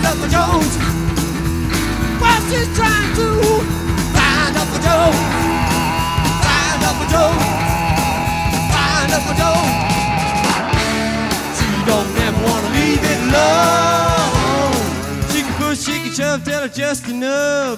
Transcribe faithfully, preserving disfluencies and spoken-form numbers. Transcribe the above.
up for Jones. Well, she's trying to find up for Joe. Find up for Joe. Find up for Joe. She don't ever wanna leave it alone. She can push, she can shove, tell her just enough.